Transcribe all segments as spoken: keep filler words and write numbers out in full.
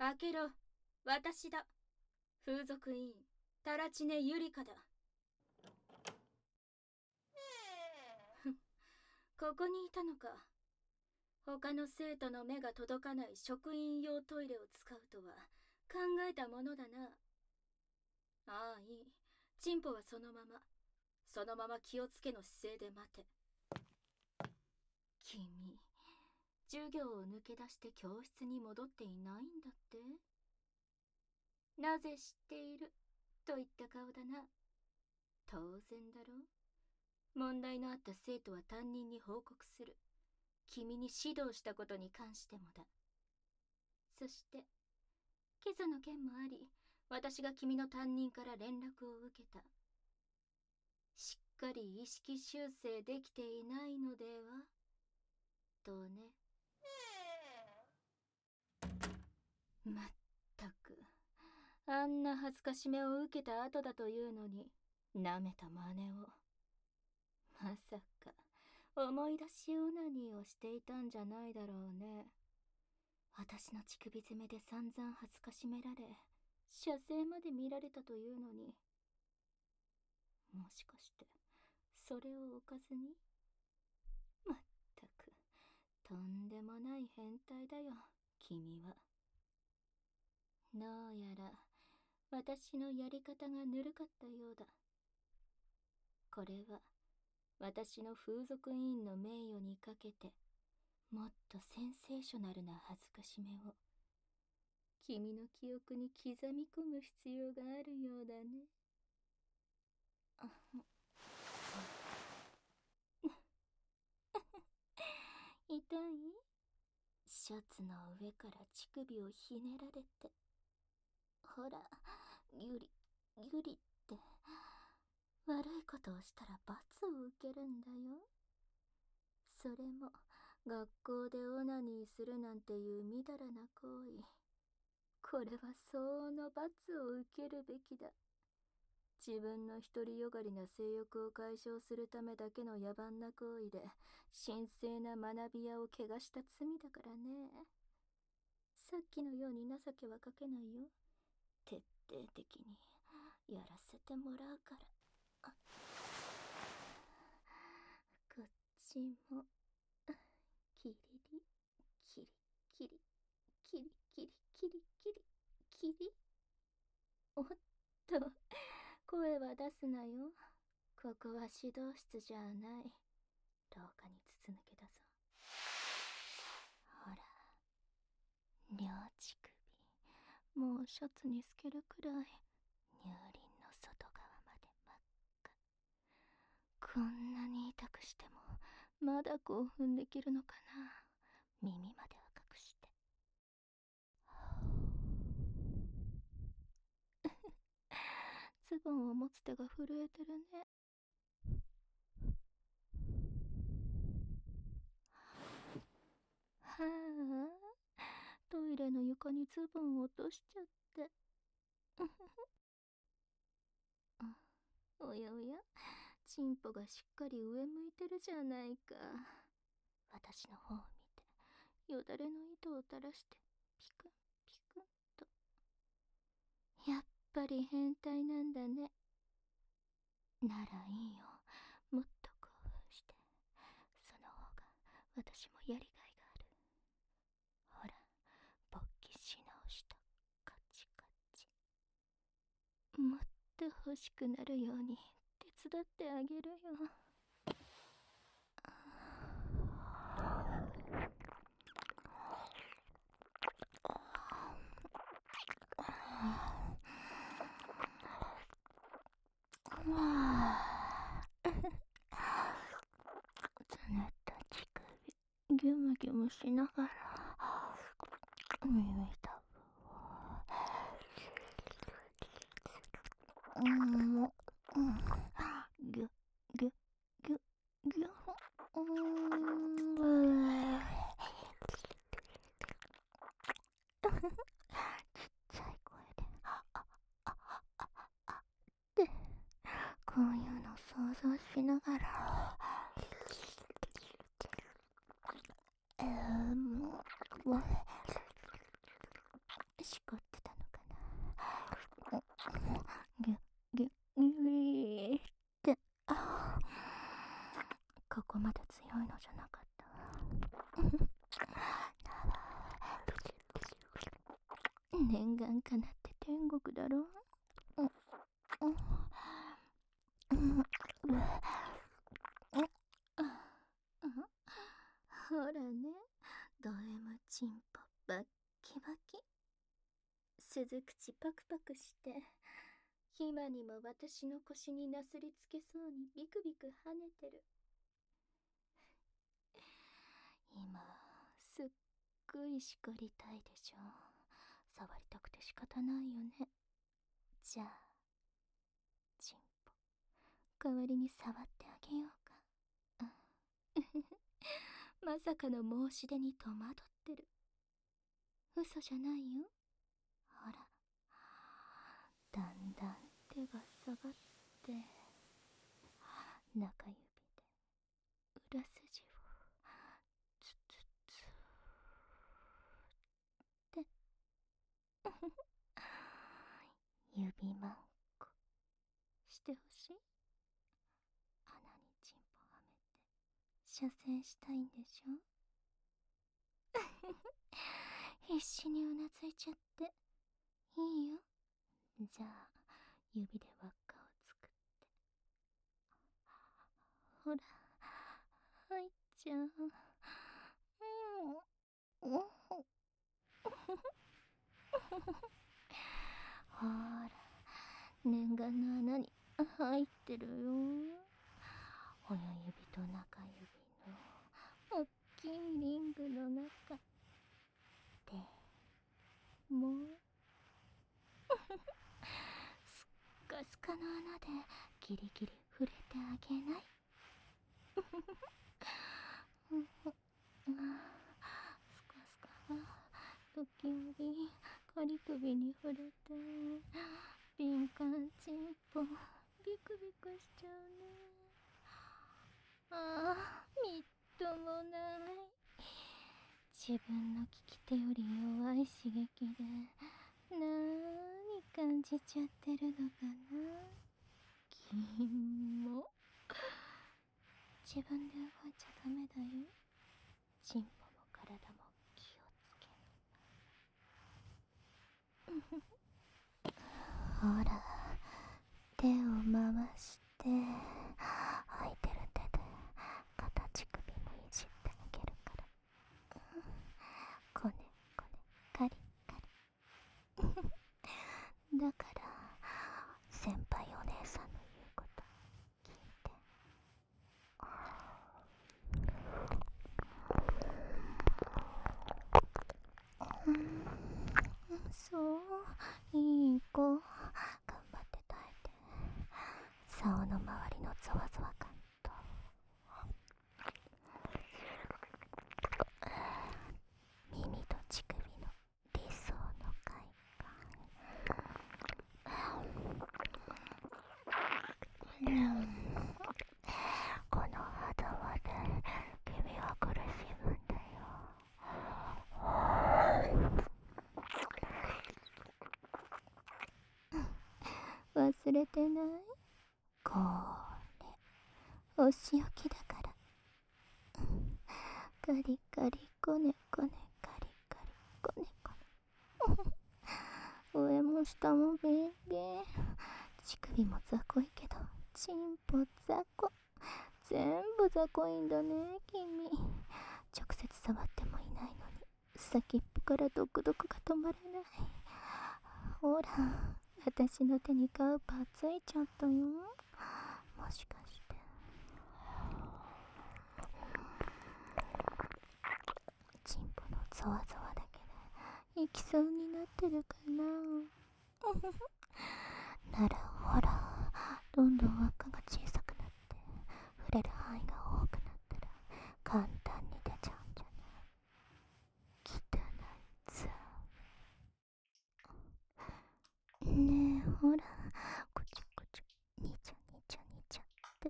開けろ。私だ。風俗委員、タラチネ・ユリカだ。ここにいたのか。他の生徒の目が届かない職員用トイレを使うとは考えたものだな。ああ、いい。チンポはそのまま。そのまま気をつけの姿勢で待て。君、授業を抜け出して教室に戻っていないんだって？なぜ知っているといった顔だな。当然だろう。問題のあった生徒は担任に報告する。君に指導したことに関してもだ。そして、今朝の件もあり、私が君の担任から連絡を受けた。しっかり意識修正できていないのではとね。まったく、あんな恥ずかしめを受けた後だというのに、なめた真似を。まさか、思い出しオナニーをしていたんじゃないだろうね。私の乳首攻めで散々恥ずかしめられ、射精まで見られたというのに。もしかして、それをおかずに？まったく、とんでもない変態だよ、君は。どうやら、私のやり方がぬるかったようだ。これは、私の風俗委員の名誉にかけて、もっとセンセーショナルな恥ずかしめを、君の記憶に刻み込む必要があるようだね。痛い？シャツの上から乳首をひねられて。ほら、ゆり、ゆりって、悪いことをしたら罰を受けるんだよ。それも、学校でオナニーするなんていうみだらな行為。これは相応の罰を受けるべきだ。自分の独りよがりな性欲を解消するためだけの野蛮な行為で、神聖な学び屋を汚した罪だからね。さっきのように情けはかけないよ。徹底的にやらせてもらうから。こっちも、キリリ、キリキリ、キリキリキリキリ、キリ。おっと、声は出すなよ。ここは指導室じゃない。廊下に筒抜けだぞ。ほら、両乳首、もうシャツに透けるくらい、乳輪の外側まで真っ赤。こんなに痛くしても、まだ興奮できるのかな。耳までは隠して。ズボンを持つ手が震えてるね。はあ、トイレの床にズボンを落としちゃって。おやおや、チンポがしっかり上向いてるじゃないか。私の方を見て、よだれの糸を垂らして、ピクンピクンと。やっぱり変態なんだね。ならいいよ。もっと興奮して。その方が私もやりがいがある。ほら、勃起し直した。カチカチ。もっと欲しくなるように手伝ってあげるよ。つねった乳首、ギュムギュムしながら耳たぶを、うん、うん、ギュギュギュギュ、うん、ちっちゃい声で、で、こういうの想像しながら、えー、もうしこまで強いのじゃなかったわ。念願かなって天国だろ。うんうんほらね、ド M チンポバッキバキ。鈴口パクパクして今にも私の腰になすりつけそうにビクビク跳ねてる。今すっごい叱りたいでしょ。触りたくて仕方ないよね。じゃあチンポ代わりに触ってあげようか。まさかの申し出に戸惑ってる。嘘じゃないよ。ほら、だんだん手が下がって中指で裏筋をツツツって指まんこしてほしい。穴にチンポはめて射精したいんでしょ。必死にうなずいちゃっていいよ。じゃあ指で輪っかを作って、ほら入っちゃう。うんうんほら念願の穴に入ってるよ。親指と中指のおっきいリングの中でもうすっかすかの穴でギリギリ触れてあげない。スカスカが時折仮首に触れて敏感チンポビクビクしちゃうね。ああ、みっともない。自分の利き手より弱い刺激でなーに感じちゃってるのかな。キモ。自分で動いちゃダメだよ。チンポも体も気をつけな。ほら手を回して空いてる手で形首もいじってあげるから。こねこねカリカリ。だから先輩お姉さんの言うこと聞いて。そういい子、頑張って耐えて。竿の周りのゾワゾワ感と耳と乳首の理想の快感。この肌まで君は苦しむんだよ。忘れてない？これお仕置きだから。カリカリコネコネカリカリコネコネ。上も下もビンビン。乳首も雑魚いけどチンポ雑魚。全部雑魚いんだね君。直接触ってもいないのに先っぽからドクドクが止まらない。ほら私の手にガウパーついちゃったよ。もしかしてチンポのゾワゾワだけで行きそうになってるかな。ならほらどんどん輪っかが小さくなって触れる範囲が多くなったら簡単に出ちゃうんじゃない。汚いぞ。ねえほらこちょこちょにちゃにちゃにちゃって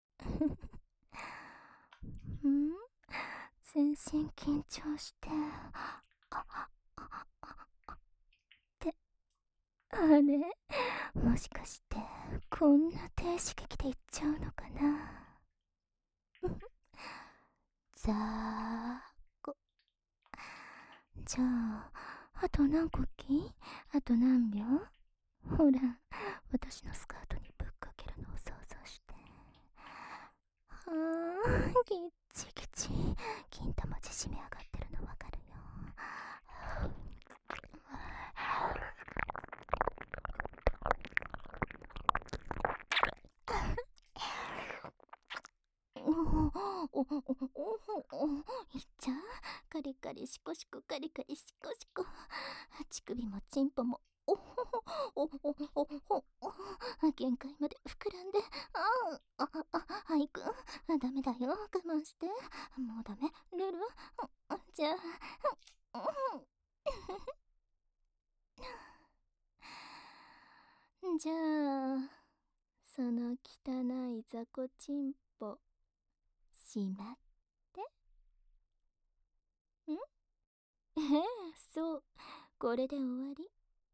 ん全身緊張してってあれもしかしてこんな低刺激でいっちゃうのかな。 ざーこ。じゃあ、あと何コキ？あと何秒？ほら、私のスカートにぶっかけるのを想像して。はぁ、ぎっちぎち。金玉縮み上がってるのわかるよ。おおおおお、いっちゃう？カリカリシコシコカリカリシコシコ。乳首もチンポもおほほおおおおお、限界まで膨らんで、あああ、アイくんダメだよ、我慢して。もうダメ、ルル。じゃあ、じゃあ、その汚い雑魚チンポしまって。ん？ええ、そう、これで終わり。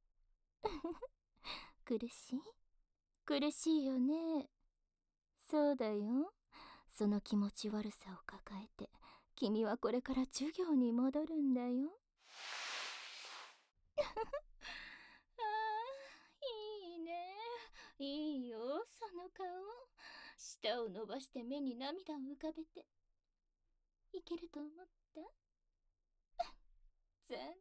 苦しい？苦しいよね。そうだよ。その気持ち悪さを抱えて、君はこれから授業に戻るんだよ。ああ、いいね。いいよ、その顔。舌を伸ばして目に涙を浮かべて。いけると思った？残念。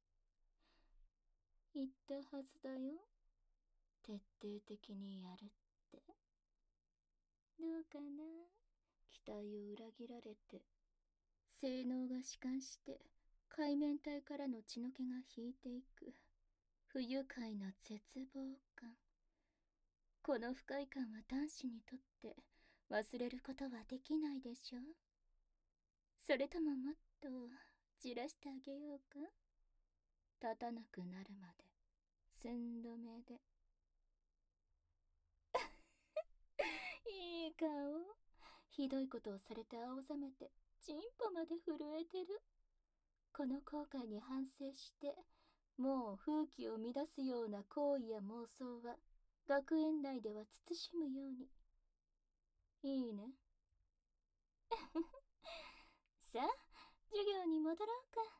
言ったはずだよ。徹底的にやるって。どうかな？期待を裏切られて、性能が弛緩して、海面体からの血の気が引いていく。不愉快な絶望感。この不快感は男子にとって忘れることはできないでしょう。それとももっとじらしてあげようか？立たなくなるまで寸止めで。いい顔。ひどいことをされて青ざめてチンポまで震えてる。この後悔に反省して、もう風紀を乱すような行為や妄想は学園内では慎むように。いいね。さあ、授業に戻ろうか。